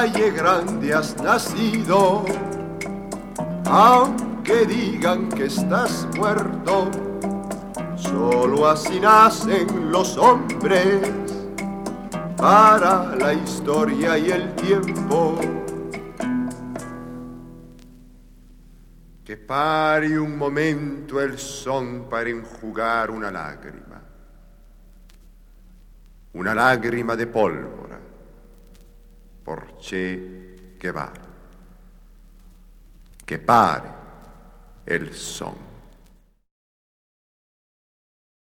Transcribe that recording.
valle grande has nacido, aunque digan que estás muerto, solo así nacen los hombres para la historia y el tiempo. Que pare un momento el son para enjugar una lágrima de pólvora por Che Guevara. Que pare el son.